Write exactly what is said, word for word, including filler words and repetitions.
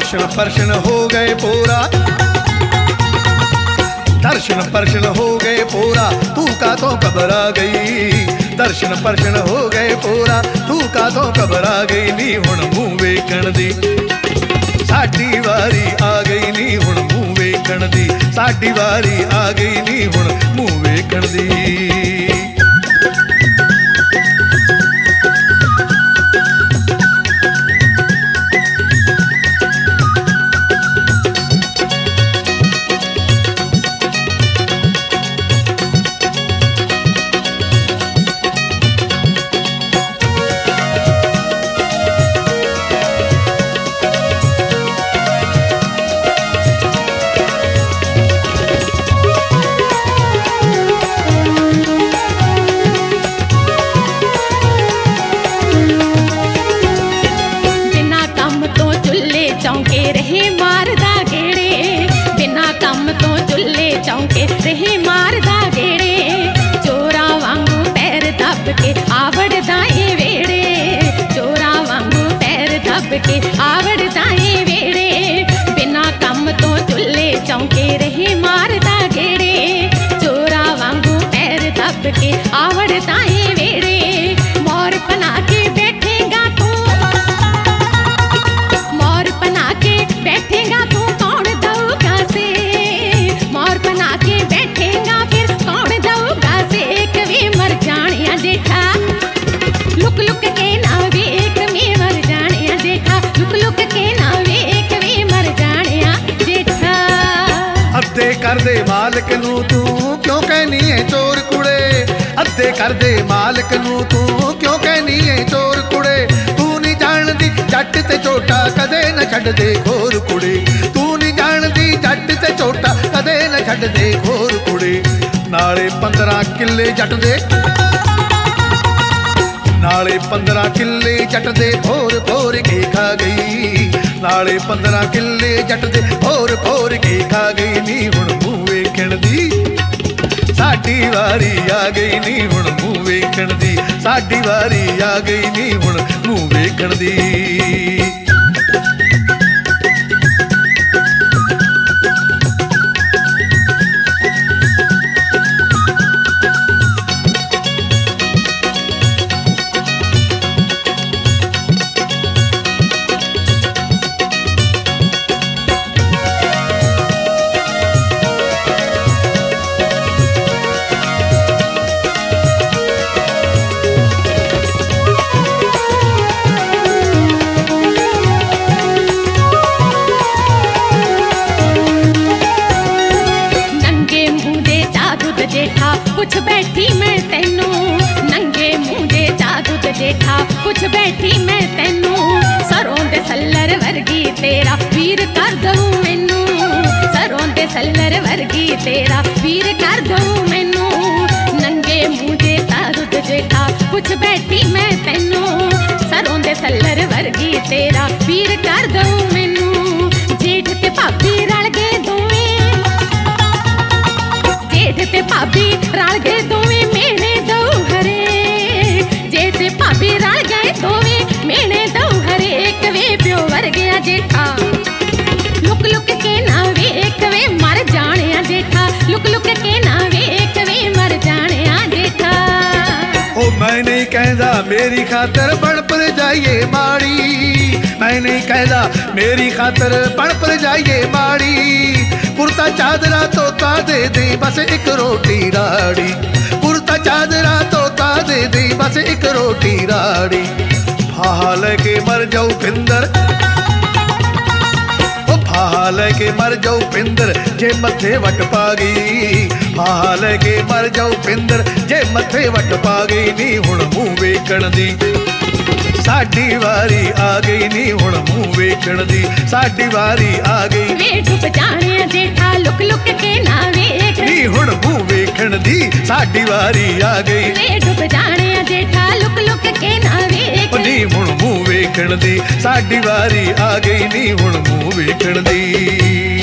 दर्शन Persian हो गए पूरा, दर्शन परशन हो गए पूरा, तू का तो घबरा गई। दर्शन परशन हो गए पूरा, तू का तो घबरा गई। नी हुण मूंह वेखण दी साडी वारी आ गई। नी हुण मूंह वेखण दी साडी वारी आ गई। नी हुण मूंह वेखण दी। चौंके रहे मारदा गेड़े, बिना कम तो चुल्ले चौंके रहे मारदा गेड़े। चोरा वांगू पैर दब के आवड़दा ए वेड़े, चोरा वांगू पैर दब के आवड़दा ए वेड़े। बिना कम तो चुल्ले चौंके रहे मारदा गेड़े, चोरा वांगू पैर दब के आवड़दा ए वेड़े। मोर बना के बैठेगा तू, बैठेगा तू कौन दऊगा से, मोर बना के बैठेगा फिर कौन दऊगा से। कभी मर जानिया देखा लुक लुक के ना वेख में मर जानिया देखा, लुक लुक के ना वेख में मर जानिया देखा। अद्धे कर दे मालक नू तू क्यों कहनी है चोर कुड़े, अद्धे कर दे मालक नू तू क्यों कहनी है चोर कुड़े। तू नहीं जानदी जट ते छोटा कदे न छड़ दे खोर कुड़े, तू नहीं जानदी जट ते छोटा कदे न छड़ दे खोर कुड़े। नाले पंद्रह किले जट दे, नाले पंद्रह किले जट दे भोर भोर के खा गई। नाले पंद्रह किले जट दे भोर भोर के खा गई। नी हुण मूंह वेखण दी साडी वारी आ गई। नी हुण मूंह वेखण दी साडी वारी आ गई। नी हुण मूंह वेखण दी। कुछ बैठी मैं तेनू, नंगे मूंह दे जादू ते जेठा कुछ बैठी मैं तेनू। सरों दे सल्लर वर्गी तेरा वीर कर दऊं मैनू, सरों दे सल्लर वर्गी तेरा वीर कर दऊं मैनू। नंगे मूंह दे जादू ते जेठा कुछ बैठी मैं तेनू, सरों दे सल्लर वर्गी तेरा वीर कर दऊं मैनू। जेठ ते भाभी रल गए दोवें, जेठ ते भाभी रल गए दोवें मेने दऊ हरे, जेठ ते भाभी रल गए दोवें मेने दऊ हरे। कवे प्यो वर्गिया जेठा लुक लुक के ना वेख वे मर जानिया जेठा, लुक लुक के ना वेख वे मर जानिया जेठा। ओ मैं नहीं कहदा मेरी खातर बन पर जाइए माड़ी, मैं नहीं कहदा मेरी खातर बन पर जाइए माड़ी। कुर्ता चादरा तोता दे दे बस एक रोटी राड़ी, कुर्ता चादरा तोता दे दे बस एक रोटी राड़ी। फाहा लेके मर जाऊ पिंदर, ओ फाहा लेके मर जाऊ पिंदर जे मथे वट पा गई। फाहा लेके मर जाऊ पिंदर जे मथे वट पा गई। नी हुण मूंह वेखण दी साडी वारी आ गई। नी हुण मूंह वेखण दी साडी वारी आ गई। वे डुब जाने जेठा लुक लुक के ना वेख, नी हुण मूंह वेखण दी साडी वारी आ गई। वे डुब जाने जेठा लुक लुक के ना वेख, नी हुण मूंह वेखण दी साडी वारी आ गई। नी हुण मूंह वेखण दी।